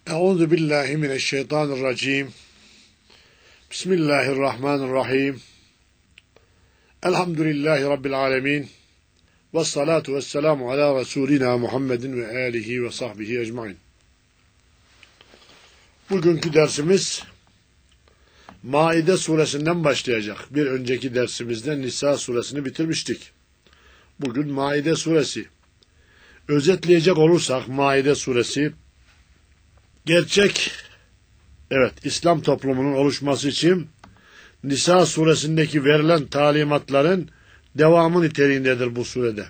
Euzu billahi mineşşeytanirracim. Bismillahirrahmanirrahim. Elhamdülillahi rabbil alamin. Ves salatu vesselamu ala Resulina Muhammedin ve alihi ve sahbihi ecmaîn. Bugünkü dersimiz Maide suresinden başlayacak. Bir önceki dersimizde Nisa suresini bitirmiştik. Bugün Maide suresi. Özetleyecek olursak Maide suresi gerçek, İslam toplumunun oluşması için Nisa suresindeki verilen talimatların devamı niteliğindedir bu surede.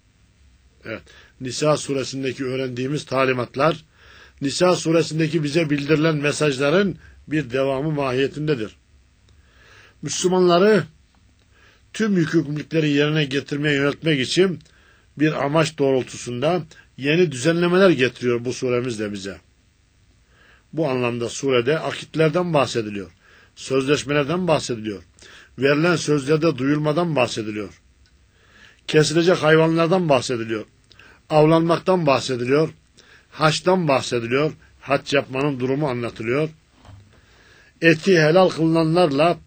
Nisa suresindeki öğrendiğimiz talimatlar, Nisa suresindeki bize bildirilen mesajların bir devamı mahiyetindedir. Müslümanları tüm yükümlülükleri yerine getirmeye yöneltmek için bir amaç doğrultusunda yeni düzenlemeler getiriyor bu suremiz de bize. Bu anlamda surede akitlerden bahsediliyor, sözleşmelerden bahsediliyor, verilen sözlerde duyulmadan bahsediliyor, kesilecek hayvanlardan bahsediliyor, avlanmaktan bahsediliyor, haçtan bahsediliyor, haç yapmanın durumu anlatılıyor, eti helal kılınanlarla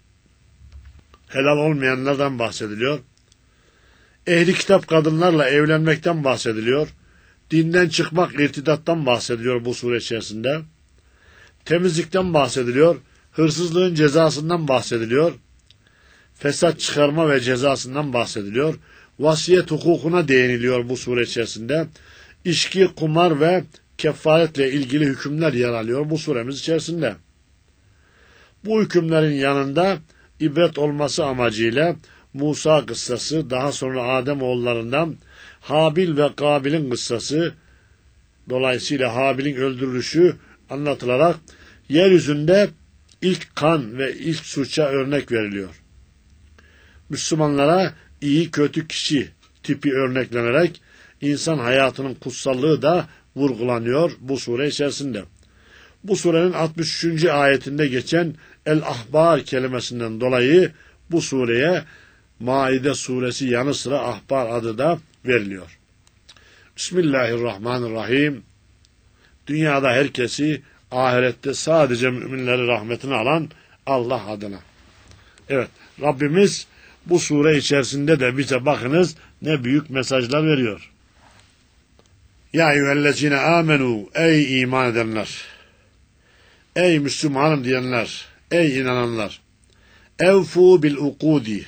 helal olmayanlardan bahsediliyor, ehli kitap kadınlarla evlenmekten bahsediliyor, dinden çıkmak, irtidattan bahsediliyor bu sure içerisinde, temizlikten bahsediliyor, hırsızlığın cezasından bahsediliyor, fesat çıkarma ve cezasından bahsediliyor, vasiyet hukukuna değiniliyor bu sure içerisinde, içki, kumar ve kefaretle ilgili hükümler yer alıyor bu suremiz içerisinde. Bu hükümlerin yanında ibret olması amacıyla Musa kıssası, daha sonra Adem oğullarından Habil ve Kabil'in kıssası, dolayısıyla Habil'in öldürülüşü anlatılarak yeryüzünde ilk kan ve ilk suça örnek veriliyor. Müslümanlara iyi kötü kişi tipi örneklenerek insan hayatının kutsallığı da vurgulanıyor bu sure içerisinde. Bu surenin 63. ayetinde geçen el-ahbar kelimesinden dolayı bu sureye Maide suresi yanı sıra ahbar adı da veriliyor. Bismillahirrahmanirrahim. Dünyada herkesi, ahirette sadece müminleri rahmetine alan Allah adına. Rabbimiz bu sure içerisinde de bize bakınız ne büyük mesajlar veriyor. Ya eyyühellezine amenu, ey iman edenler, ey Müslümanım diyenler, ey inananlar, evfu bil ukudi,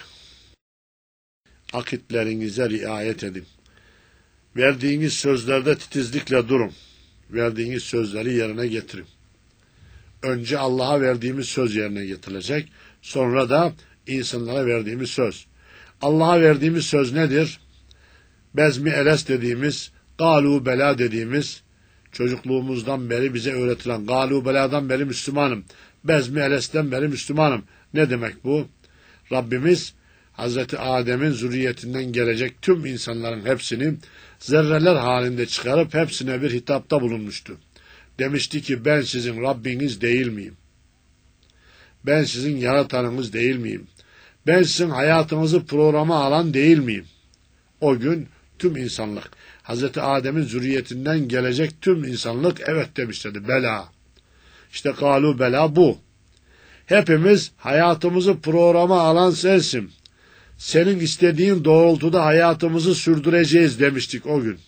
akitlerinize riayet edin. Verdiğiniz sözlerde titizlikle durun. Verdiğiniz sözleri yerine getirin. Önce Allah'a verdiğimiz söz yerine getirilecek. Sonra da insanlara verdiğimiz söz. Allah'a verdiğimiz söz nedir? Bezmi eles dediğimiz, galu bela dediğimiz, çocukluğumuzdan beri bize öğretilen, galu beladan beri Müslümanım, bezmi elesten beri Müslümanım. Ne demek bu? Rabbimiz Hazreti Adem'in zürriyetinden gelecek tüm insanların hepsini zerreler halinde çıkarıp hepsine bir hitapta bulunmuştu. Demişti ki ben sizin Rabbiniz değil miyim? Ben sizin yaratanınız değil miyim? Ben sizin hayatınızı programa alan değil miyim? O gün tüm insanlık, Hazreti Adem'in zürriyetinden gelecek tüm insanlık evet demişlerdi. Bela. İşte galu bela bu. Hepimiz hayatımızı programa alan sensin. Senin istediğin doğrultuda hayatımızı sürdüreceğiz demiştik o gün.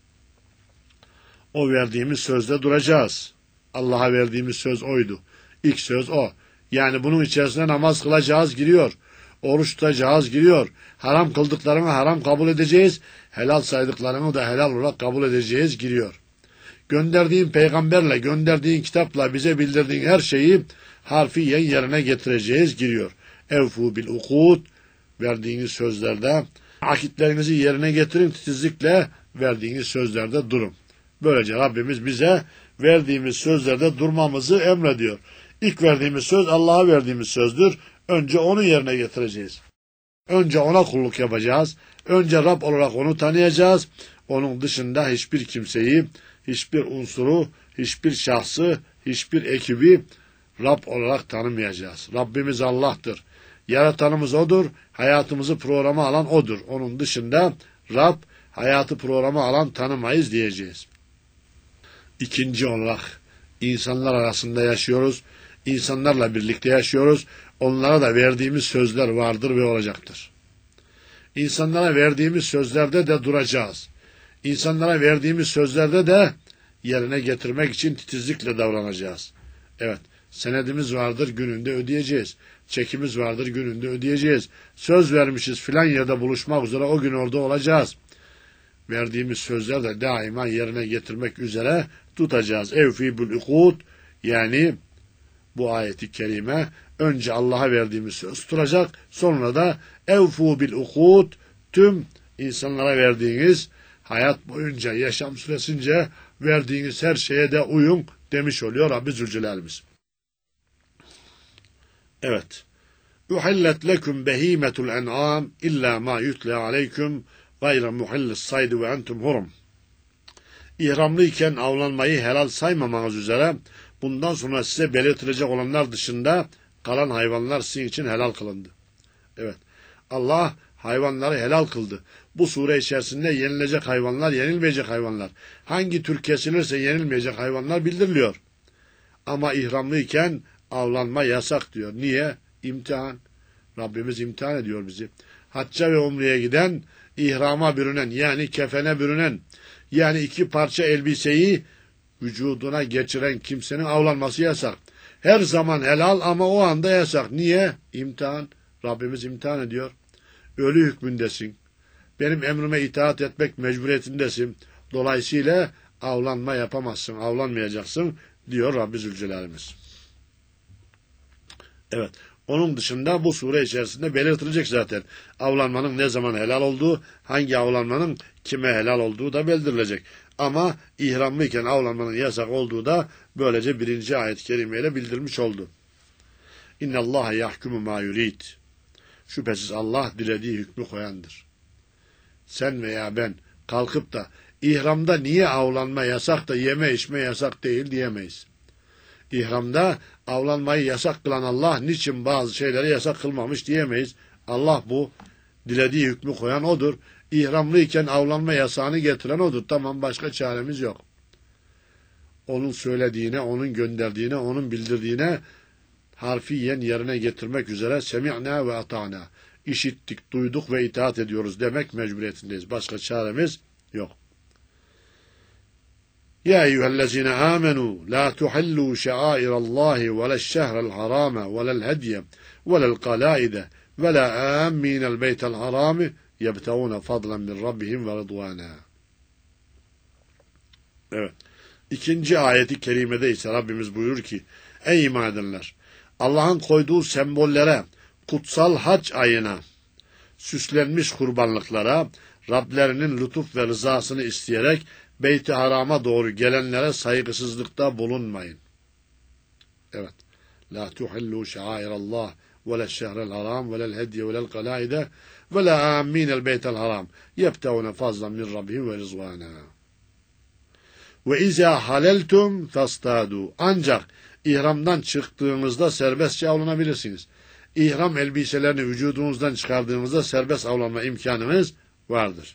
O verdiğimiz sözde duracağız. Allah'a verdiğimiz söz oydu. İlk söz o. Yani bunun içerisine namaz kılacağız giriyor. Oruç tutacağız giriyor. Haram kıldıklarını haram kabul edeceğiz. Helal saydıklarını da helal olarak kabul edeceğiz giriyor. Gönderdiğin peygamberle, gönderdiğin kitapla bize bildirdiğin her şeyi harfiyen yerine getireceğiz giriyor. Evfu bil ukud, verdiğiniz sözlerde akitlerinizi yerine getirin, titizlikle verdiğiniz sözlerde durun. Böylece Rabbimiz bize verdiğimiz sözlerde durmamızı emrediyor. İlk verdiğimiz söz Allah'a verdiğimiz sözdür. Önce onu yerine getireceğiz. Önce ona kulluk yapacağız. Önce Rab olarak onu tanıyacağız. Onun dışında hiçbir kimseyi, hiçbir unsuru, hiçbir şahsı, hiçbir ekibi Rab olarak tanımayacağız. Rabbimiz Allah'tır. Yaratanımız O'dur. Hayatımızı programa alan O'dur. Onun dışında Rab, hayatı programa alan tanımayız diyeceğiz. İkinci olarak İnsanlar arasında yaşıyoruz. İnsanlarla birlikte yaşıyoruz. Onlara da verdiğimiz sözler vardır ve olacaktır. İnsanlara verdiğimiz sözlerde de duracağız. İnsanlara verdiğimiz sözlerde de yerine getirmek için titizlikle davranacağız. Evet, senedimiz vardır, gününde ödeyeceğiz. Çekimiz vardır, gününde ödeyeceğiz. Söz vermişiz filan yerde buluşmak üzere, o gün orada olacağız. Verdiğimiz sözler de daima yerine getirmek üzere tutacağız. Evfî bil ukûd, yani bu ayeti kerime önce Allah'a verdiğimiz söz tutacak, sonra da evfû bil ukûd, tüm insanlara verdiğiniz, hayat boyunca, yaşam süresince verdiğiniz her şeye de uyun demiş oluyor Rabbi Zülcelal'imiz. Evet. Uhillet lekum behimetul en'am illa ma yutla aleykum gayre muhillis saydi ve entum hurum. İhramlıyken avlanmayı helal saymamanız üzere bundan sonra size belirtilecek olanlar dışında kalan hayvanlar sizin için helal kılındı. Evet. Allah hayvanları helal kıldı. Bu sure içerisinde yenilecek hayvanlar, yenilmeyecek hayvanlar. Hangi tür kesilirse yenilmeyecek hayvanlar bildiriliyor. Ama ihramlıyken avlanma yasak diyor. Niye? İmtihan. Rabbimiz imtihan ediyor bizi. Hacca ve umreye giden, ihrama bürünen, yani kefene bürünen, yani 2 parça elbiseyi vücuduna geçiren kimsenin avlanması yasak. Her zaman helal ama o anda yasak. Niye? İmtihan. Rabbimiz imtihan ediyor. Ölü hükmündesin. Benim emrime itaat etmek mecburiyetindesin. Dolayısıyla avlanma yapamazsın, avlanmayacaksın diyor Rabbi Zülcelal'imiz. Evet. Onun dışında bu sure içerisinde belirtilecek zaten. Avlanmanın ne zaman helal olduğu, hangi avlanmanın kime helal olduğu da bildirilecek. Ama ihramlıyken avlanmanın yasak olduğu da böylece 1. ayet-i kerimeyle bildirmiş oldu. İnne Allaha yahkumu ma yurid. Şüphesiz Allah dilediği hükmü koyandır. Sen veya ben kalkıp da ihramda niye avlanma yasak da yeme içme yasak değil diyemeyiz. İhramda avlanmayı yasak kılan Allah niçin bazı şeyleri yasak kılmamış diyemeyiz. Allah bu dilediği hükmü koyan odur. İhramlıyken avlanma yasağını getiren odur. Tamam, başka çaremiz yok. Onun söylediğine, onun gönderdiğine, onun bildirdiğine harfiyen yerine getirmek üzere semi'na ve ata'na. İşittik, duyduk ve itaat ediyoruz demek mecburiyetindeyiz. Başka çaremiz yok. Ya eyyühellezine amenu la tuhillu şe'airallahi ve leşşehrel harame ve lel hediye ve lel kalaide ve la amminel beytel harami yebtevune fadlen min rabbihim ve rıdvana. Evet. 2. ayeti kerimede ise Rabbimiz buyurur ki: ey iman edenler! Allah'ın koyduğu sembollere, kutsal hac ayına, süslenmiş kurbanlıklara, Rablerinin lütuf ve rızasını isteyerek Beyt-i Haram'a doğru gelenlere saygısızlıkta bulunmayın. Evet. La tuhillu şairallah ve le'şşehrel haram ve le'l-hediye ve le'l-kalaide ve la amminel beytel haram yebtevune fazlan min rabbihim ve rızvana. Ve izâ haleltum fastâdû. Ancak ihramdan çıktığınızda serbestçe avlanabilirsiniz. İhram elbiselerini vücudunuzdan çıkardığınızda serbest avlanma imkanınız vardır.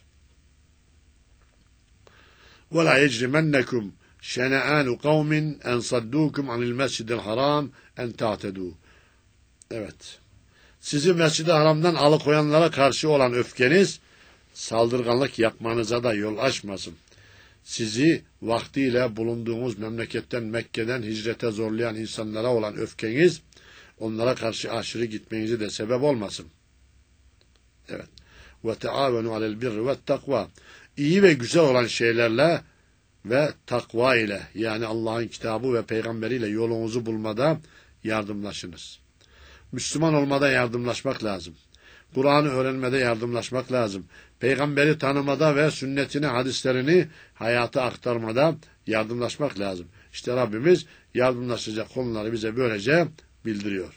وَلَا يَجْرِمَنَّكُمْ شَنَآنُ قَوْمٍ اَنْ صَدُّوكُمْ عَنِ الْمَسْجِدِ الْحَرَامِ اَنْ تَعْتَدُوا. Evet. Sizi Mescid-i Haram'dan alıkoyanlara karşı olan öfkeniz, saldırganlık yapmanıza da yol açmasın. Sizi vaktiyle bulunduğunuz memleketten, Mekke'den hicrete zorlayan insanlara olan öfkeniz, onlara karşı aşırı gitmenize de sebep olmasın. Evet. وَتَعَاوَنُوا عَلَى الْبِرِّ وَالتَّقْوَى. İyi ve güzel olan şeylerle ve takva ile, yani Allah'ın kitabı ve peygamberiyle yolunuzu bulmada yardımlaşınız. Müslüman olmada yardımlaşmak lazım. Kur'an'ı öğrenmede yardımlaşmak lazım. Peygamberi tanımada ve sünnetini, hadislerini hayata aktarmada yardımlaşmak lazım. İşte Rabbimiz yardımlaşacak konuları bize böylece bildiriyor.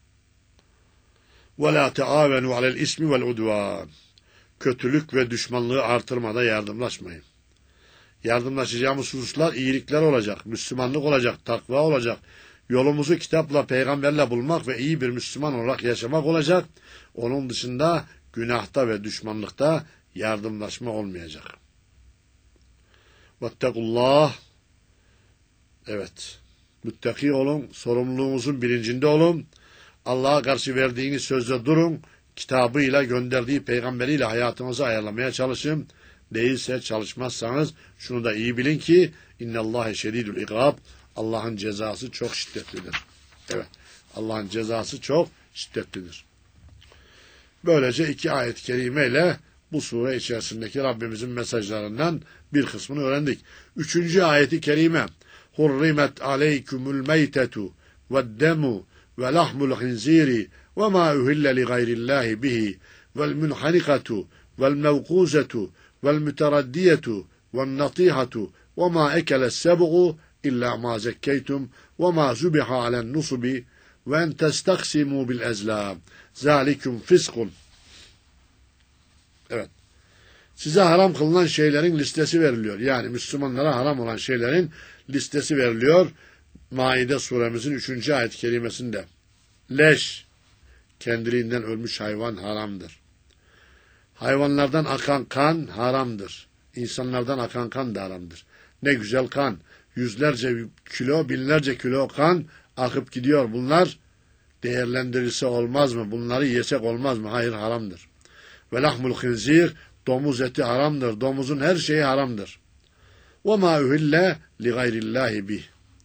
وَلَا تَعَاوَنُوا عَلَى الْاِسْمِ وَالْعُدْوَانِ. Kötülük ve düşmanlığı artırmada yardımlaşmayın. Yardımlaşacağımız hususlar iyilikler olacak, Müslümanlık olacak, takva olacak. Yolumuzu kitapla, peygamberle bulmak ve iyi bir Müslüman olarak yaşamak olacak. Onun dışında günahta ve düşmanlıkta yardımlaşma olmayacak. Vettekullah. Evet. Müttaki olun, sorumluluğunuzun bilincinde olun. Allah'a karşı verdiğiniz sözde durun. Kitabıyla, gönderdiği peygamberiyle hayatınızı ayarlamaya çalışın. Değilse çalışmazsanız şunu da iyi bilin ki innallâhe şedîdül ikâb. Allah'ın cezası çok şiddetlidir. Evet. Allah'ın cezası çok şiddetlidir. Böylece 2 ayet-i kerimeyle bu sure içerisindeki Rabbimizin mesajlarından bir kısmını öğrendik. 3. ayeti kerime Hurrimet aleykümül meytetu ve'd-demu ve lahmul khinziri ve ma uhille li gayrillahi bihi vel munhanikatu vel mevkuzetu vel müteraddiyetu vel natihatu ve ma ekele seb'u illa ma zekkeytum ve ma zubiha alen nusubi ve en testaksimu bil ezlam zalikum fiskun. Evet. Size haram kılınan şeylerin listesi veriliyor. Yani Müslümanlara haram olan şeylerin listesi veriliyor. Maide suremizin 3. ayet-i kerimesinde. Leş, kendiliğinden ölmüş hayvan haramdır. Hayvanlardan akan kan haramdır. İnsanlardan akan kan da haramdır. Ne güzel kan. Yüzlerce kilo, binlerce kilo kan akıp gidiyor. Bunlar değerlendirilse olmaz mı? Bunları yesek olmaz mı? Hayır, haramdır. Ve lahmul khinzir, domuz eti haramdır. Domuzun her şeyi haramdır. Ve ma uhille li gayrillahi bih.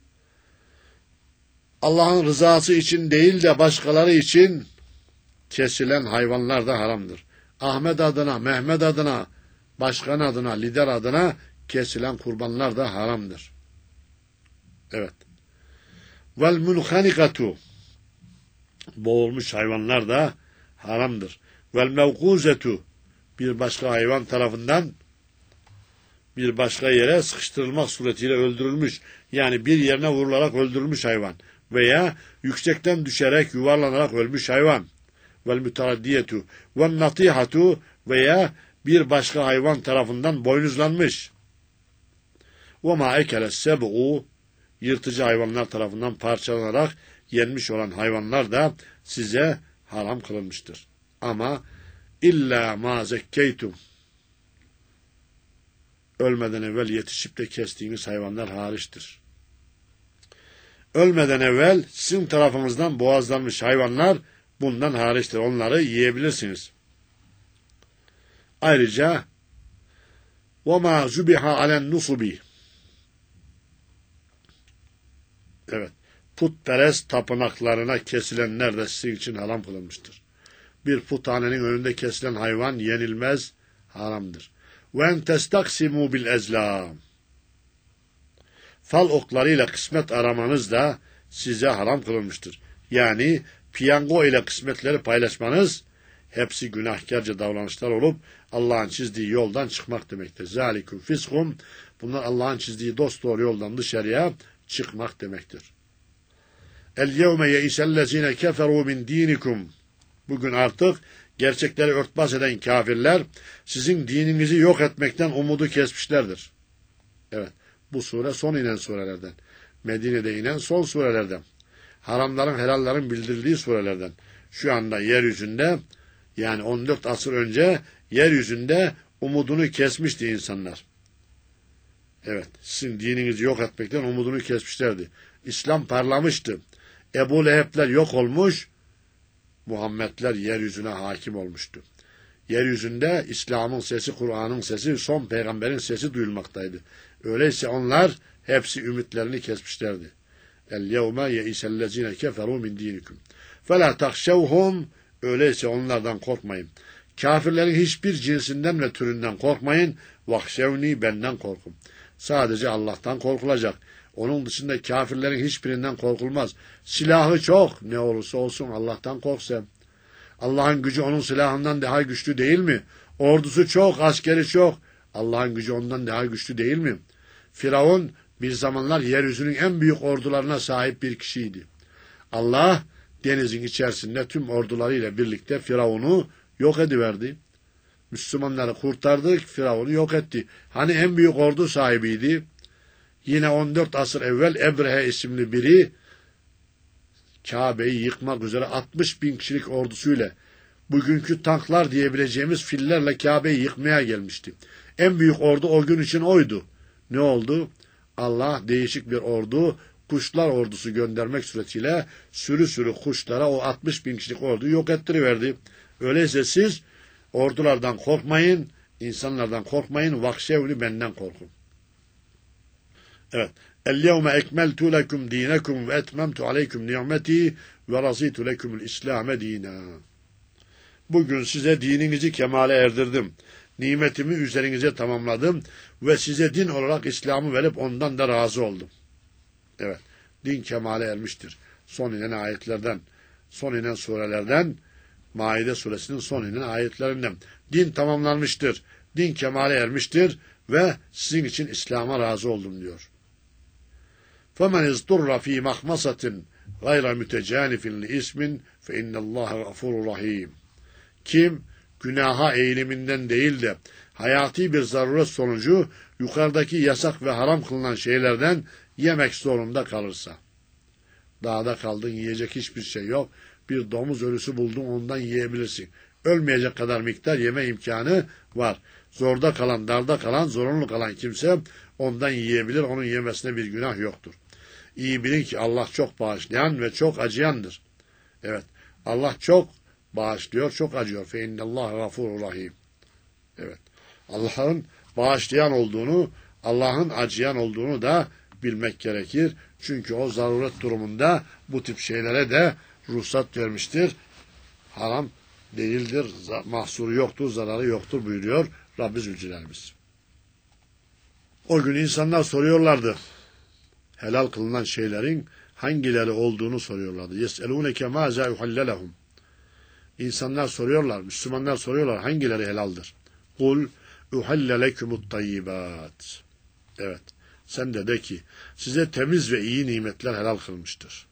Allah'ın rızası için değil de başkaları için kesilen hayvanlar da haramdır. Ahmet adına, Mehmet adına, başkan adına, lider adına kesilen kurbanlar da haramdır. Evet. Vel munhanikatu, boğulmuş hayvanlar da haramdır. Vel mevkuzetu, bir başka hayvan tarafından bir başka yere sıkıştırılmak suretiyle öldürülmüş, yani bir yerine vurularak öldürülmüş hayvan veya yüksekten düşerek yuvarlanarak ölmüş hayvan. Vel müteraddiyetu vel natihatu, veya bir başka hayvan tarafından boynuzlanmış. Ve ma ekele seb'u, yırtıcı hayvanlar tarafından parçalanarak yenmiş olan hayvanlar da size haram kılınmıştır. Ama illa ma zekkeytum, ölmeden evvel yetişip de kestiğiniz hayvanlar hariçtir. Ölmeden evvel sizin tarafınızdan boğazlanmış hayvanlar bundan hariçtir. Onları yiyebilirsiniz. Ayrıca وَمَا زُبِحَ عَلَى النُّصُبِ, evet, putperest tapınaklarına kesilenler de sizin için haram kılınmıştır. Bir puthanenin önünde kesilen hayvan yenilmez, haramdır. وَاَنْ تَسْتَقْسِمُوا بِالْاَزْلَامِ, fal oklarıyla kısmet aramanız da size haram kılınmıştır. Yani piyango ile kısmetleri paylaşmanız hepsi günahkarca davranışlar olup Allah'ın çizdiği yoldan çıkmak demektir. Zalikum fiskum, bunlar Allah'ın çizdiği dosdoğru yoldan dışarıya çıkmak demektir. El yevme yeisellezine keferu min dinikum, bugün artık gerçekleri örtbas eden kafirler sizin dininizi yok etmekten umudu kesmişlerdir. Evet, bu sure son inen surelerden. Medine'de inen son surelerden. Haramların, helallerin bildirildiği surelerden. Şu anda yeryüzünde, yani 14 asır önce yeryüzünde umudunu kesmişti insanlar. Evet, sizin dininizi yok etmekten umudunu kesmişlerdi. İslam parlamıştı. Ebu Leheb'ler yok olmuş, Muhammedler yeryüzüne hakim olmuştu. Yeryüzünde İslam'ın sesi, Kur'an'ın sesi, son peygamberin sesi duyulmaktaydı. Öyleyse onlar hepsi ümitlerini kesmişlerdi. El-yevme yeisellezine keferu min dinikum. Fela tahşevhum, öyleyse onlardan korkmayın. Kafirlerin hiçbir cinsinden ve türünden korkmayın. Vahşevni, benden korkun. Sadece Allah'tan korkulacak. Onun dışında kafirlerin hiçbirinden korkulmaz. Silahı çok, ne olursa olsun Allah'tan korksa. Allah'ın gücü onun silahından daha güçlü değil mi? Ordusu çok, askeri çok. Allah'ın gücü ondan daha güçlü değil mi? Firavun bir zamanlar yeryüzünün en büyük ordularına sahip bir kişiydi. Allah denizin içerisinde tüm ordularıyla birlikte Firavun'u yok ediverdi. Müslümanları kurtardı, Firavun'u yok etti. Hani en büyük ordu sahibiydi? Yine 14 asır evvel Ebrehe isimli biri Kabe'yi yıkmak üzere 60 bin kişilik ordusuyla, bugünkü tanklar diyebileceğimiz fillerle Kabe'yi yıkmaya gelmişti. En büyük ordu o gün için oydu. Ne oldu? Allah değişik bir ordu kuşlar ordusu göndermek suretiyle sürü sürü kuşlara o 60 bin kişilik orduyu yok ettiriverdi. Öyleyse siz ordulardan korkmayın, insanlardan korkmayın, vahşevni benden korkun. Evet. El-yevme ekmeltu lekum dinekum ve etmemtu aleykum ni'meti ve razitu lekumul İslam'e dina. Bugün size dininizi kemale erdirdim. Nimetimi üzerinize tamamladım ve size din olarak İslam'ı verip ondan da razı oldum. Evet. Din kemale ermiştir. Son inen ayetlerden, son inen surelerden, Maide suresinin son inen ayetlerinden. Din tamamlanmıştır. Din kemale ermiştir ve sizin için İslam'a razı oldum diyor. فَمَنْ اِزْدُرَّ ف۪ي مَخْمَصَةٍ غَيْرَ مُتَجَانِفٍ لِإِسْمٍ فَاِنَّ اللّٰهَ غَفُورٌ رَحِيمٌ. Kim günaha eğiliminden değil de hayati bir zaruret sonucu yukarıdaki yasak ve haram kılınan şeylerden yemek zorunda kalırsa. Dağda kaldın, yiyecek hiçbir şey yok. Bir domuz ölüsü buldun, ondan yiyebilirsin. Ölmeyecek kadar miktar yeme imkanı var. Zorda kalan, darda kalan, zorunlu kalan kimse ondan yiyebilir. Onun yemesine bir günah yoktur. İyi bilin ki Allah çok bağışlayan ve çok acıyandır. Evet, Allah çok bağışlıyor, çok acıyor. Fe innallâhe gafûrur rahîm. Evet, Allah'ın bağışlayan olduğunu, Allah'ın acıyan olduğunu da bilmek gerekir. Çünkü o zaruret durumunda bu tip şeylere de ruhsat vermiştir. Haram değildir, mahsuru yoktur, zararı yoktur buyuruyor Rabbi Zülcelal'imiz. O gün insanlar soruyorlardı. Helal kılınan şeylerin hangileri olduğunu soruyorlardı. يَسْأَلُونَكَ مَاذَا يُحَلَّ لَهُمْ. İnsanlar soruyorlar, Müslümanlar soruyorlar hangileri helaldir? قُلْ اُحَلَّ لَكُمُ الطَّيِّبَاتِ. Evet, sen de ki size temiz ve iyi nimetler helal kılmıştır.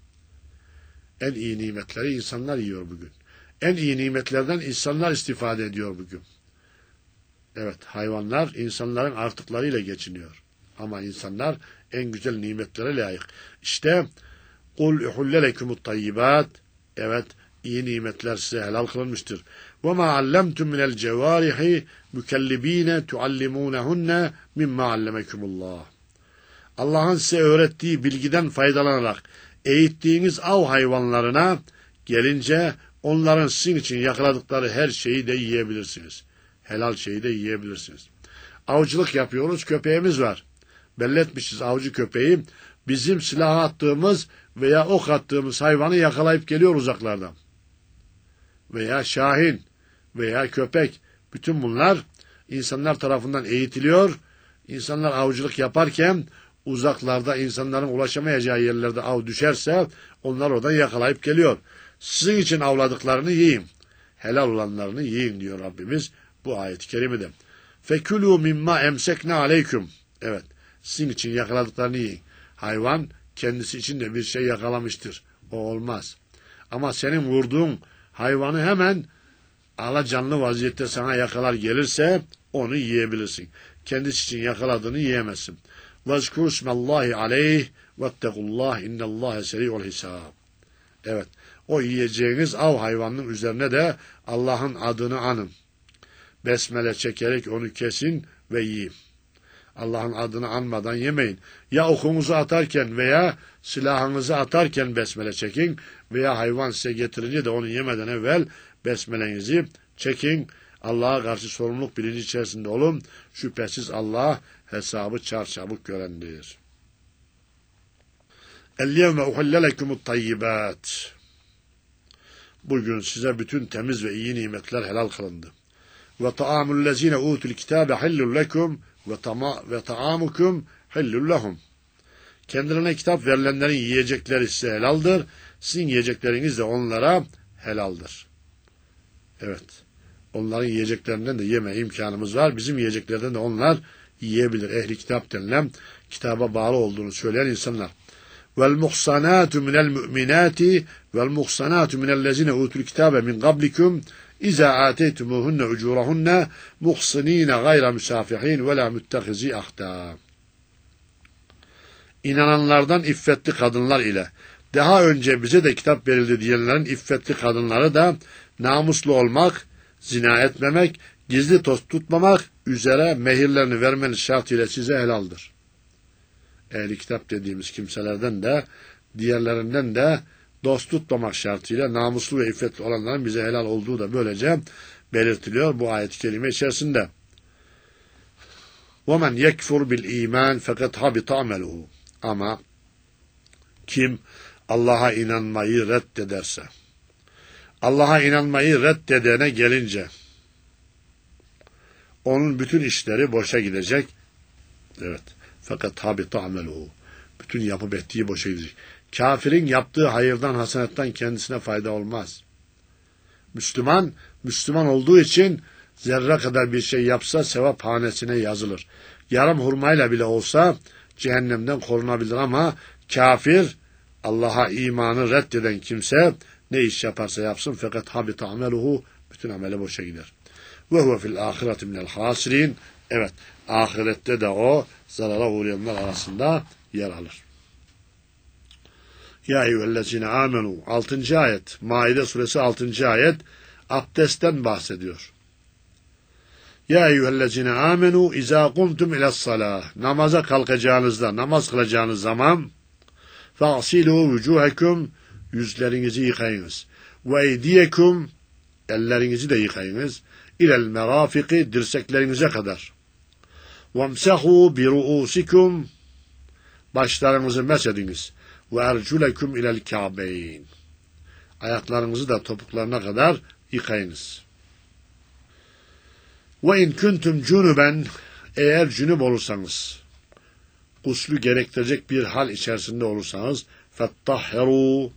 En iyi nimetleri insanlar yiyor bugün. En iyi nimetlerden insanlar istifade ediyor bugün. Evet, hayvanlar insanların artıklarıyla geçiniyor. Ama insanlar en güzel nimetlere layık. İşte قُلْ اُحُلَّ لَكُمُ الطَّيِّبَاتِ. Evet, iyi nimetler size helal kılınmıştır. وَمَا عَلَّمْتُمْ مِنَ الْجَوَارِحِ مُكَلِّب۪ينَ تُعَلِّمُونَهُنَّ مِمَّا عَلَّمَكُمُ اللّٰهِ. Allah'ın size öğrettiği bilgiden faydalanarak eğittiğiniz av hayvanlarına gelince onların sizin için yakaladıkları her şeyi de yiyebilirsiniz. Helal şeyi de yiyebilirsiniz. Avcılık yapıyoruz, köpeğimiz var. Belli etmişiz avcı köpeği. Bizim silah attığımız veya ok attığımız hayvanı yakalayıp geliyor uzaklardan. Veya şahin veya köpek. Bütün bunlar insanlar tarafından eğitiliyor. İnsanlar avcılık yaparken uzaklarda insanların ulaşamayacağı yerlerde av düşerse onlar oradan yakalayıp geliyor. Sizin için avladıklarını yiyin. Helal olanlarını yiyin diyor Rabbimiz bu ayet-i kerimede. Fekulû mimma emsekne aleyküm. Evet, sizin için yakaladıklarını yiyin. Hayvan kendisi için de bir şey yakalamıştır. O olmaz. Ama senin vurduğun hayvanı hemen alacanlı vaziyette sana yakalar gelirse onu yiyebilirsin. Kendisi için yakaladığını yiyemezsin. وَذْكُرُ اسْمَ اللّٰهِ عَلَيْهِ وَاتَّقُوا اللّٰهِ اِنَّ اللّٰهَ سَرِيعُ الْحِسَابِ. Evet, o yiyeceğiniz av hayvanının üzerine de Allah'ın adını anın. Besmele çekerek onu kesin ve yiyin. Allah'ın adını anmadan yemeyin. Ya okunuzu atarken veya silahınızı atarken besmele çekin veya hayvan size getirince de onu yemeden evvel besmelenizi çekin. Allah'a karşı sorumluluk bilinci içerisinde olun. Şüphesiz Allah hesabı çarçabuk görendir. El-yevme uhille lekumut tayyibat. Bugün size bütün temiz ve iyi nimetler helal kılındı. Ve ta'amul lezine utul kitabe hillul lekum ve ta'amukum hillul lehum. Kendilerine kitap verilenlerin yiyecekleri size helaldir. Sizin yiyecekleriniz de onlara helaldir. Evet. Onların yiyeceklerinden de yeme imkanımız var. Bizim yiyeceklerden de onlar yiyebilir. Ehli kitap denilen kitaba bağlı olduğunu söyleyen insanlar. وَالْمُحْصَنَاتُ مِنَ الْمُؤْمِنَاتِ وَالْمُحْصَنَاتُ مِنَ الَّذِينَ اُوتُوا الْكِتَابَ مِنْ قَبْلِكُمْ اِذَا آتَيْتُمُوهُنَّ اُجُورَهُنَّ مُحْصِن۪ينَ غَيْرَ مُسَافِح۪ينَ وَلَا مُتَّخِذِي اَخْدًا. İnananlardan iffetli kadınlar ile daha önce bize de kitap verildi diyenlerin iffetli kadınları da namuslu olmak, zina etmemek, gizli toz tutmamak üzere mehirlerini vermeniz şartıyla size helaldir. ehli kitap dediğimiz kimselerden de diğerlerinden de dost tutmamak şartıyla namuslu ve iffetli olanların bize helal olduğu da böylece belirtiliyor bu ayet-i kerime içerisinde. وَمَنْ يَكْفُرْ بِالْا۪يمَانِ فَقَدْ حَبِطَ عَمَلُهُ. Ama kim Allah'a inanmayı reddederse, Allah'a inanmayı reddedene gelince onun bütün işleri boşa gidecek. Evet. Fakat habita ameluhu. Bütün yapıp ettiği boşa gidecek. Kafirin yaptığı hayırdan, hasenetten kendisine fayda olmaz. Müslüman olduğu için zerre kadar bir şey yapsa sevap hanesine yazılır. Yarım hurmayla bile olsa cehennemden korunabilir ama kafir, Allah'a imanı reddeden kimse ne iş yaparsa yapsın fakat habita ameluhu, bütün ameli boşa gider. Ve huve fil ahireti minel hasirin. Evet, ahirette de o zarara uğrayanlar arasında yer alır. Ya eyyühellezine amenu. 6. ayet. Maide suresi 6. ayet. Abdestten bahsediyor. Ya eyyühellezine amenu izâ kumtum ile's-salâh. Namaza kalkacağınızda, namaz kılacağınız zaman fa'silû vücûhekum, yüzlerinizi yıkayınız. Ve eydiyekum, ellerinizi de yıkayınız. İlel merafiki, dirseklerinize kadar. Vemsehû bi ru'ûsikum, başlarınızı mesediniz. Ve erculekum ilel ka'beyn, ayaklarınızı da topuklarına kadar yıkayınız. Ve in kuntum cunuben, eğer cünüp olursanız, guslü gerektirecek bir hal içerisinde olursanız, fettahherû,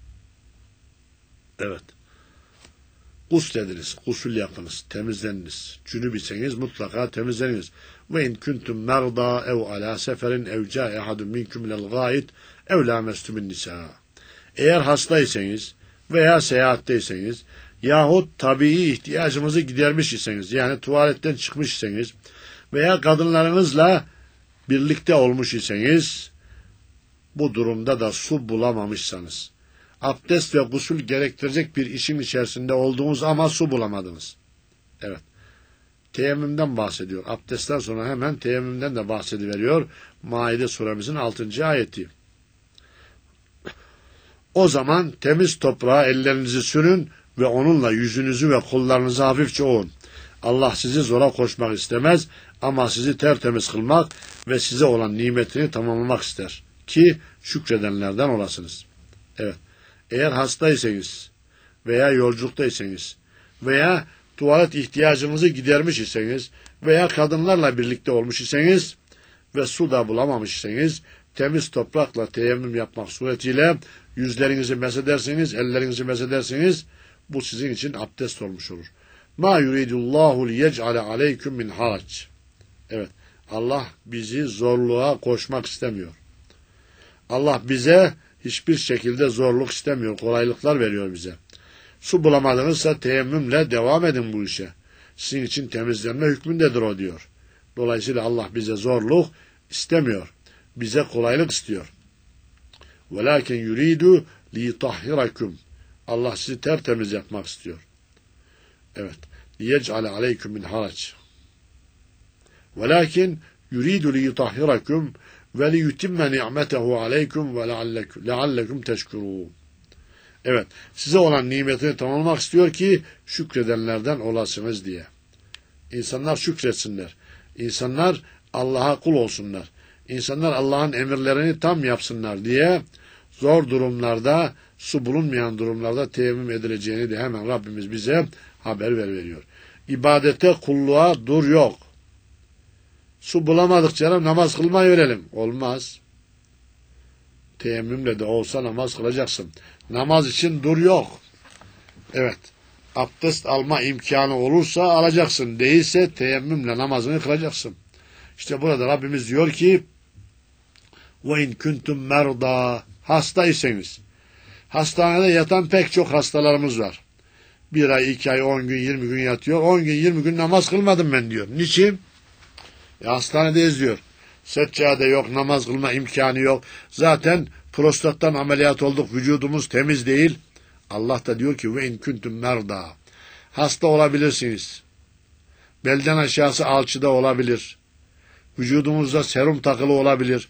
evet, guslediniz, gusül yapınız, temizleniniz. Cünüp iseniz mutlaka temizleniniz. Ve in kuntum merda ev ala seferin ev câe ahadun minkum ilel gâid ev lâmestümin nisâ. Eğer hastaysanız veya seyahatteyseniz yahut tabii ihtiyacımızı gidermiş iseniz, yani tuvaletten çıkmış iseniz veya kadınlarınızla birlikte olmuş iseniz, bu durumda da su bulamamışsanız, abdest ve gusül gerektirecek bir işin içerisinde olduğunuz ama su bulamadınız. Evet. Teyemmümden bahsediyor. Abdestten sonra hemen teyemmümden de bahsediveriyor. Maide suremizin 6. ayeti. O zaman temiz toprağa ellerinizi sürün ve onunla yüzünüzü ve kollarınızı hafifçe ovun. Allah sizi zora koşmak istemez ama sizi tertemiz kılmak ve size olan nimetini tamamlamak ister ki şükredenlerden olasınız. Evet. Eğer hastaysanız veya yolculuktaysanız veya tuvalet ihtiyacınızı gidermiş iseniz veya kadınlarla birlikte olmuş iseniz ve su da bulamamış iseniz temiz toprakla teyemmüm yapmak suretiyle yüzlerinizi mesedersiniz, ellerinizi mesedersiniz, bu sizin için abdest olmuş olur. Ma yuridullahu liyec'ale aleyküm min harac. Evet, Allah bizi zorluğa koşmak istemiyor. Allah bize hiçbir şekilde zorluk istemiyor, kolaylıklar veriyor bize. Su bulamadınızsa teyemmümle devam edin bu işe. Sizin için temizlenme hükmündedir o diyor. Dolayısıyla Allah bize zorluk istemiyor. Bize kolaylık istiyor. وَلَاكِنْ يُرِيدُ لِيْطَحِّرَكُمْ. Allah sizi tertemiz yapmak istiyor. Evet. لِيَجْعَلَ عَلَيْكُمْ مِنْ harac. وَلَاكِنْ يُرِيدُ لِيْطَحِّرَكُمْ وَلِيُتِمَّ نِعْمَتَهُ عَلَيْكُمْ وَلَعَلَّكُمْ تَشْكُرُونَ. Evet, size olan nimetini tamamlamak istiyor ki şükredenlerden olasınız diye. İnsanlar şükretsinler. İnsanlar Allah'a kul olsunlar. İnsanlar Allah'ın emirlerini tam yapsınlar diye zor durumlarda, su bulunmayan durumlarda teyemmüm edileceğini de hemen Rabbimiz bize haber veriyor. İbadete, kulluğa dur yok. Su bulamadık canım, namaz kılmayı verelim. Olmaz. Teyemmümle de olsa namaz kılacaksın. Namaz için dur yok. Evet. Abdest alma imkanı olursa alacaksın. Değilse teyemmümle namazını kılacaksın. İşte burada Rabbimiz diyor ki وَاِنْ كُنْتُمْ مَرْضَى, hastaysanız. Hastanede yatan pek çok hastalarımız var. 1 ay, 2 ay, 10 gün, 20 gün yatıyor. 10 gün, 20 gün namaz kılmadım ben diyor. Niçin? Hastanedeyiz diyor. Seccade yok, namaz kılma imkanı yok. Zaten prostattan ameliyat olduk, vücudumuz temiz değil. Allah da diyor ki ve in kuntum merda. Hasta olabilirsiniz. Belden aşağısı alçıda olabilir. Vücudumuzda serum takılı olabilir.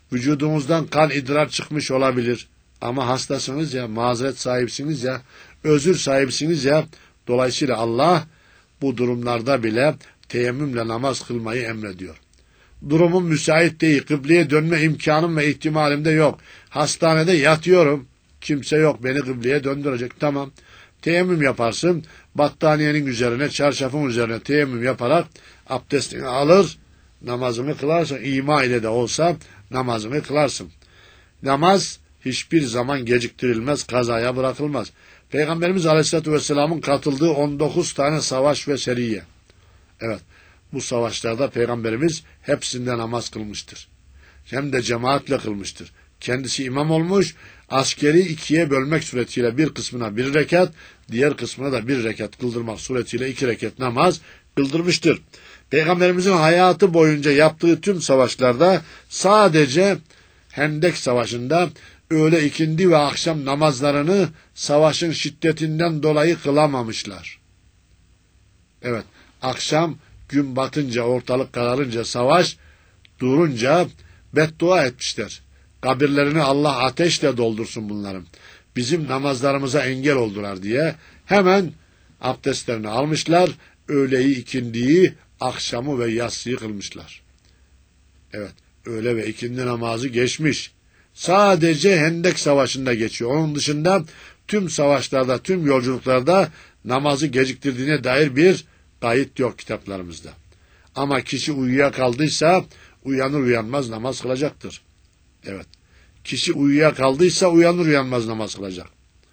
vücudunuzdan kan idrar çıkmış olabilir. Ama hastasınız ya, mazeret sahipsiniz ya, özür sahipsiniz ya. Dolayısıyla Allah bu durumlarda bile teyemmümle namaz kılmayı emrediyor. Durumum müsait değil, kıbleye dönme imkanım ve ihtimalim de yok. Hastanede yatıyorum, kimse yok beni kıbleye döndürecek. Tamam, teyemmüm yaparsın, battaniyenin üzerine, çarşafın üzerine teyemmüm yaparak abdestini alır, namazını kılarsın. İma ile de olsa namazını kılarsın. Namaz hiçbir zaman geciktirilmez, kazaya bırakılmaz. Peygamberimiz Aleyhisselatü Vesselam'ın katıldığı 19 tane savaş ve seriye. Evet, bu savaşlarda Peygamberimiz hepsinde namaz kılmıştır. Hem de cemaatle kılmıştır. Kendisi imam olmuş, askeri ikiye bölmek suretiyle bir kısmına 1 rekat, diğer kısmına da 1 rekat kıldırmak suretiyle 2 rekat namaz kıldırmıştır. Peygamberimizin hayatı boyunca yaptığı tüm savaşlarda sadece Hendek Savaşı'nda öğle, ikindi ve akşam namazlarını savaşın şiddetinden dolayı kılamamışlar. Evet, akşam gün batınca, ortalık kararınca, savaş durunca beddua etmişler. Kabirlerini Allah ateşle doldursun bunların. Bizim namazlarımıza engel oldular diye hemen abdestlerini almışlar, öğleyi, ikindiyi, akşamı ve yatsıyı kılmışlar. Evet, öğle ve ikindi namazı geçmiş. Sadece Hendek Savaşı'nda geçiyor. Onun dışında tüm savaşlarda, tüm yolculuklarda namazı geciktirdiğine dair bir kayıt yok kitaplarımızda. Ama kişi uyuyakaldıysa uyanır uyanmaz namaz kılacaktır. Evet. Kişi uyuyakaldıysa uyanır uyanmaz namaz kılacak.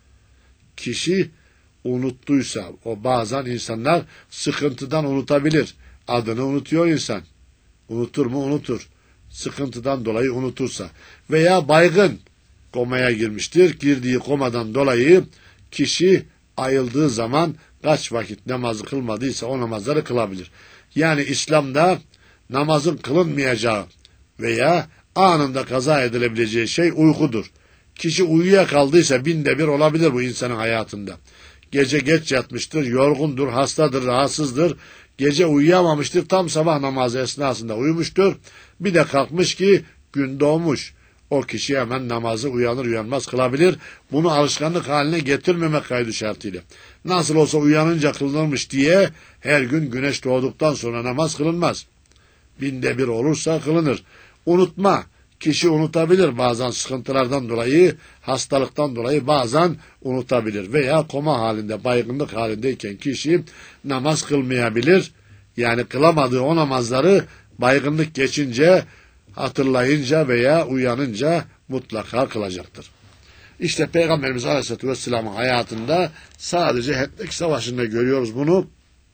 Kişi unuttuysa, o bazen insanlar sıkıntıdan unutabilir. Adını unutuyor insan. Unutur mu? Unutur. Sıkıntıdan dolayı unutursa veya baygın komaya girmiştir. Girdiği komadan dolayı kişi ayıldığı zaman kaç vakit namazı kılmadıysa o namazları kılabilir. Yani İslam'da namazın kılınmayacağı veya anında kaza edilebileceği şey uykudur. Kişi uyuyakaldıysa 1000'de 1 olabilir bu insanın hayatında. Gece geç yatmıştır, yorgundur, hastadır, rahatsızdır. Gece uyuyamamıştır, tam sabah namazı esnasında uyumuştur. Bir de kalkmış ki gün doğmuş. O kişi hemen namazı uyanır uyanmaz kılabilir. Bunu alışkanlık haline getirmemek kaydı şartıyla. Nasıl olsa uyanınca kılınırmış diye her gün güneş doğduktan sonra namaz kılınmaz. 1000'de 1 olursa kılınır. Unutma. Kişi unutabilir bazen sıkıntılardan dolayı, hastalıktan dolayı bazen unutabilir. Veya koma halinde, baygınlık halindeyken kişi namaz kılmayabilir. Yani kılamadığı o namazları baygınlık geçince, hatırlayınca veya uyanınca mutlaka kılacaktır. İşte Peygamberimiz Aleyhisselatü Vesselam'ın hayatında sadece Hendek Savaşı'nda görüyoruz bunu.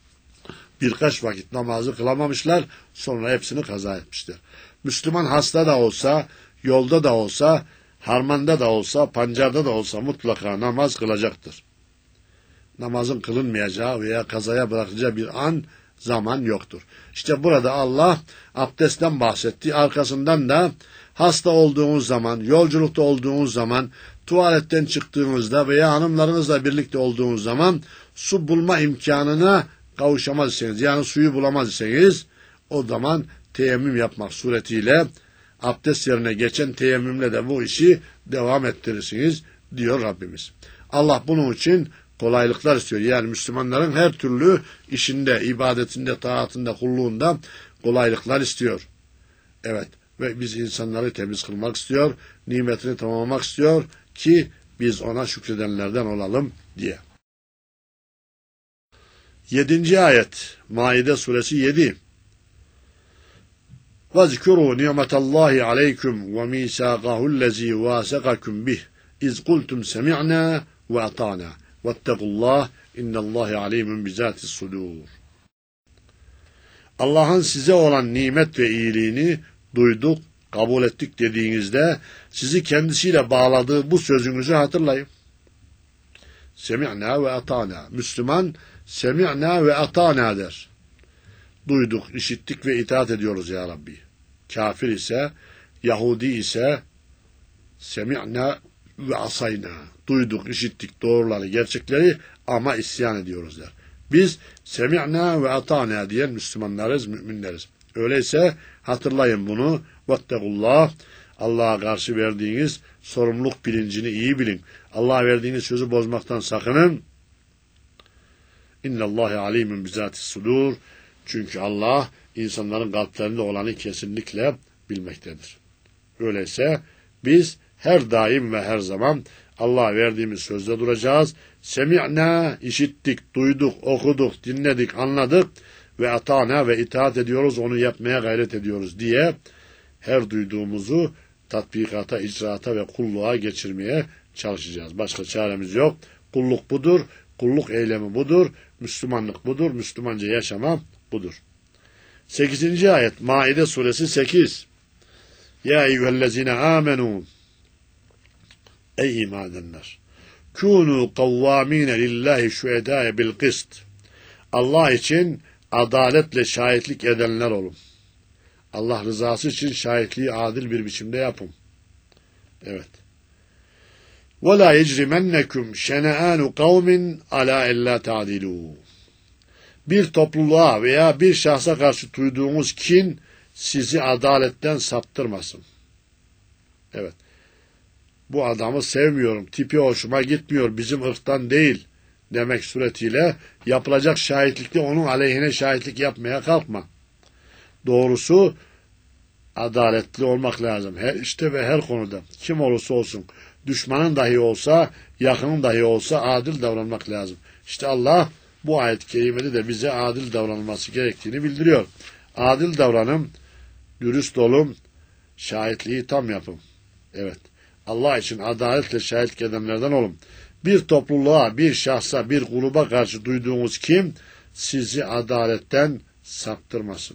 Birkaç vakit namazı kılamamışlar, sonra hepsini kaza etmişler. Müslüman hasta da olsa, yolda da olsa, harmanda da olsa, pancarda da olsa mutlaka namaz kılacaktır. Namazın kılınmayacağı veya kazaya bırakacağı bir an, zaman yoktur. İşte burada Allah abdestten bahsetti. Arkasından da hasta olduğunuz zaman, yolculukta olduğunuz zaman, tuvaletten çıktığınızda veya hanımlarınızla birlikte olduğunuz zaman su bulma imkanına kavuşamaz iseniz, yani suyu bulamaz iseniz, o zaman teyemmüm yapmak suretiyle abdest yerine geçen teyemmümle de bu işi devam ettirirsiniz diyor Rabbimiz. Allah bunun için kolaylıklar istiyor. Yani Müslümanların her türlü işinde, ibadetinde, taatında, kulluğunda kolaylıklar istiyor. Evet, ve biz insanları temiz kılmak istiyor, nimetini tamamlamak istiyor ki biz ona şükredenlerden olalım diye. 7. ayet, Maide suresi 7. وَذْكُرُوا نِعْمَةَ اللّٰهِ عَلَيْكُمْ وَمِيثَاقَهُ الَّذ۪ي وَاسَقَكُمْ بِهِ اِذْ قُلْتُمْ سَمِعْنَا وَأَطَعْنَا وَاتَّقُوا اللّٰهِ اِنَّ اللّٰهِ عَلِيمٌ بِذَاتِ الصُّدُورِ. Allah'ın size olan nimet ve iyiliğini duyduk, kabul ettik dediğinizde sizi kendisiyle bağladığı bu sözünüzü hatırlayın. Semi'na ve atana. Müslüman semi'na ve atana der. Duyduk, işittik ve itaat ediyoruz ya Rabbi. Kafir ise, Yahudi ise semi'na ve asayna. Duyduk, işittik doğruları, gerçekleri ama isyan ediyoruz der. Biz semi'na ve atana diyen Müslümanlarız, müminleriz. Öyleyse hatırlayın bunu. Vettekullah. Allah'a karşı verdiğiniz sorumluluk bilincini iyi bilin. Allah'a verdiğiniz sözü bozmaktan sakının. İnnallâhe alîmün bizâtis sudur. Çünkü Allah insanların kalplerinde olanı kesinlikle bilmektedir. Öyleyse biz her daim ve her zaman Allah'a verdiğimiz sözde duracağız. Semi'na, işittik, duyduk, okuduk, dinledik, anladık ve ata'na ve itaat ediyoruz, onu yapmaya gayret ediyoruz diye her duyduğumuzu tatbikata, icraata ve kulluğa geçirmeye çalışacağız. Başka çaremiz yok. Kulluk budur, kulluk eylemi budur, Müslümanlık budur, Müslümanca yaşama budur. 8. ayet Maide suresi 8. Ya eyyühellezine amenu, ey iman edenler, kûnû kavvâmîne lillahi şühedâye bil kıst. Allah için adaletle şahitlik edenler olun. Allah rızası için şahitliği adil bir biçimde yapın. Evet. وَلَا يَجْرِمَنَّكُمْ شَنَآنُ قَوْمٍ عَلَى اَلَّا تَعْدِلُوا. Bir topluluğa veya bir şahsa karşı duyduğunuz kin sizi adaletten saptırmasın. Evet. Bu adamı sevmiyorum, tipi hoşuma gitmiyor, bizim ırktan değil demek suretiyle yapılacak şahitlikte onun aleyhine şahitlik yapmaya kalkma. Doğrusu adaletli olmak lazım. Her işte ve her konuda. Kim olursa olsun, düşmanın dahi olsa, yakının dahi olsa adil davranmak lazım. İşte Allah bu ayet-i kerimede de bize adil davranılması gerektiğini bildiriyor. Adil davranın, dürüst olun, şahitliği tam yapın. Evet. Allah için adaletle şahitlik edenlerden olun. Bir topluluğa, bir şahsa, bir gruba karşı duyduğunuz kim sizi adaletten saptırmasın.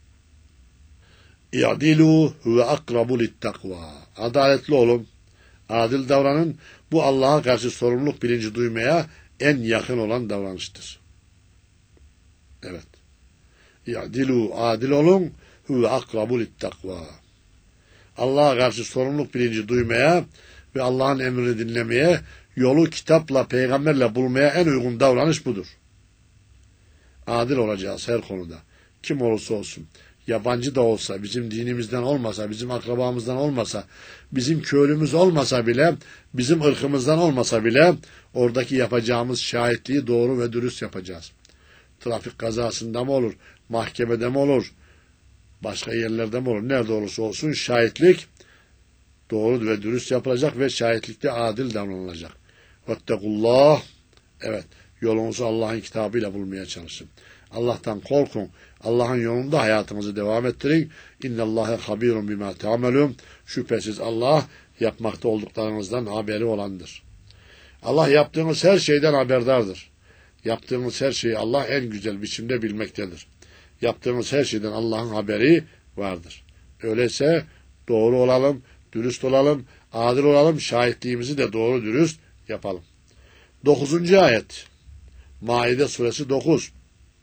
İ'dilu ve akrabu littakva. Adaletli olun, adil davranın. Bu Allah'a karşı sorumluluk bilinci duymaya en yakın olan davranıştır. Evet. İ'dilu, adil olun ve akrabu littakva. Allah'a karşı sorumluluk bilinci duymaya ve Allah'ın emrini dinlemeye, yolu kitapla, peygamberle bulmaya en uygun davranış budur. Adil olacağız her konuda. Kim olursa olsun. Yabancı da olsa, bizim dinimizden olmasa, bizim akrabamızdan olmasa, bizim köylümüz olmasa bile, bizim ırkımızdan olmasa bile, oradaki yapacağımız şahitliği doğru ve dürüst yapacağız. Trafik kazasında mı olur, mahkemede mi olur, başka yerlerde mi olur, nerede olursa olsun şahitlik doğru ve dürüst yapılacak ve şahitlikte adil davranılacak. Vettekullah, evet, yolunuzu Allah'ın kitabıyla bulmaya çalışın. Allah'tan korkun. Allah'ın yolunda hayatınızı devam ettirin. İnnallâhe habîrun bimâ te'amelûn. Şüphesiz Allah yapmakta olduklarınızdan haberi olandır. Allah yaptığınız her şeyden haberdardır. Yaptığınız her şeyi Allah en güzel biçimde bilmektedir. Yaptığınız her şeyden Allah'ın haberi vardır. Öyleyse doğru olalım, dürüst olalım, adil olalım, şahitliğimizi de doğru dürüst yapalım. 9. ayet Maide suresi 9.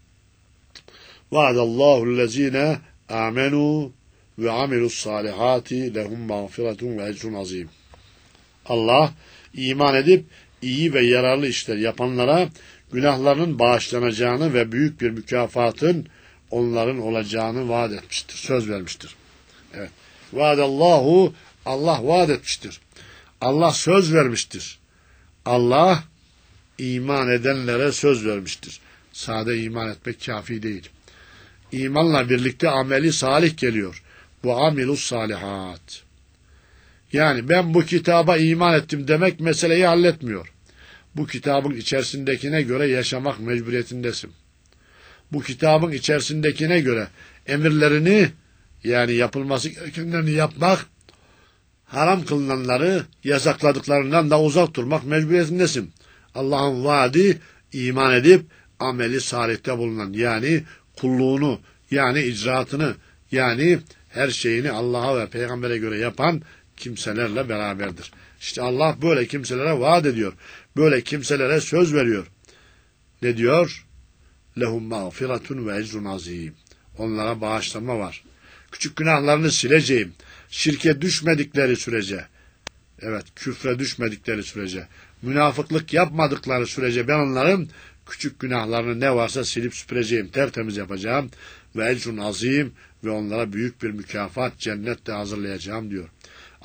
Va'dallâhu'llezîne âmenû ve amilussâlihâti lehum mağfiretun ve ecrun azîm. Allah iman edip iyi ve yararlı işler yapanlara günahlarının bağışlanacağını ve büyük bir mükafatın onların olacağını vaat etmiştir, söz vermiştir. Evet. Va'dallahu, Allah vaat etmiştir. Allah söz vermiştir. Allah iman edenlere söz vermiştir. Sade iman etmek kafi değil. İmanla birlikte ameli salih geliyor. Bu amilus salihat. Yani ben bu kitaba iman ettim demek meseleyi halletmiyor. Bu kitabın içerisindekine göre yaşamak mecburiyetindesin. Bu kitabın içerisindekine göre emirlerini, yani yapılması gerekenlerini yapmak, haram kılınanları yasakladıklarından da uzak durmak mecburiyetindesin. Allah'ın vaadi iman edip ameli salihte bulunan, yani kulluğunu, yani icraatını, yani her şeyini Allah'a ve peygambere göre yapan kimselerle beraberdir. İşte Allah böyle kimselere vaat ediyor. Böyle kimselere söz veriyor. Ne diyor? Lehum mağfiretun ve ecrun azim. Onlara bağışlanma var. Küçük günahlarını sileceğim. Şirke düşmedikleri sürece, evet, küfre düşmedikleri sürece, münafıklık yapmadıkları sürece ben onların küçük günahlarını ne varsa silip süpüreceğim, tertemiz yapacağım ve ecrun azim ve onlara büyük bir mükafat, cennet de hazırlayacağım diyor.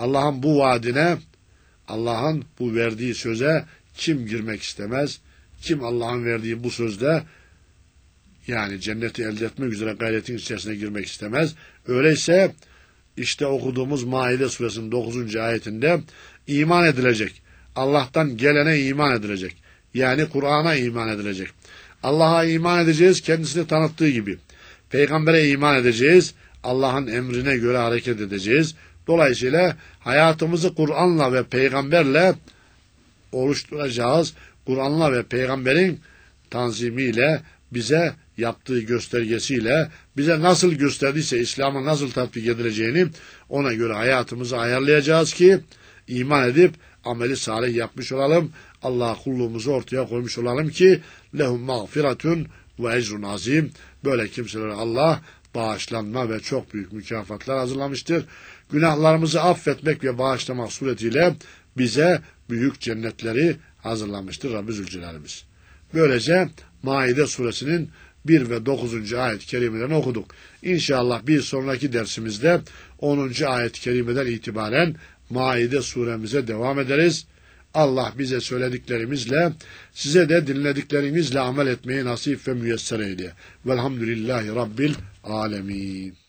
Allah'ın bu vaadine, Allah'ın bu verdiği söze kim girmek istemez? Kim Allah'ın verdiği bu sözde yani cenneti elde etmek üzere gayretin içerisine girmek istemez? Öyleyse işte okuduğumuz Maide suresinin 9. ayetinde iman edilecek. Allah'tan gelene iman edilecek. Yani Kur'an'a iman edilecek. Allah'a iman edeceğiz kendisini tanıttığı gibi. Peygambere iman edeceğiz. Allah'ın emrine göre hareket edeceğiz. Dolayısıyla hayatımızı Kur'an'la ve peygamberle oluşturacağız. Kur'an'la ve peygamberin tanzimiyle, bize yaptığı göstergesiyle, bize nasıl gösterdiyse İslam'ı nasıl tatbik edileceğini ona göre hayatımızı ayarlayacağız ki iman edip ameli salih yapmış olalım. Allah'a kulluğumuzu ortaya koymuş olalım ki lehum mağfiretun ve ecrun azim. Böyle kimselere Allah bağışlanma ve çok büyük mükafatlar hazırlamıştır. Günahlarımızı affetmek ve bağışlamak suretiyle bize büyük cennetleri hazırlamıştır Rabbi Zülcelal'imiz. Böylece Maide suresinin 1 ve 9. ayet-i kerimelerini okuduk. İnşallah bir sonraki dersimizde 10. ayet-i kerimeden itibaren Maide suremize devam ederiz. Allah bize söylediklerimizle, size de dinlediklerimizle amel etmeyi nasip ve müyesser eyle. Velhamdülillahi Rabbil alemin.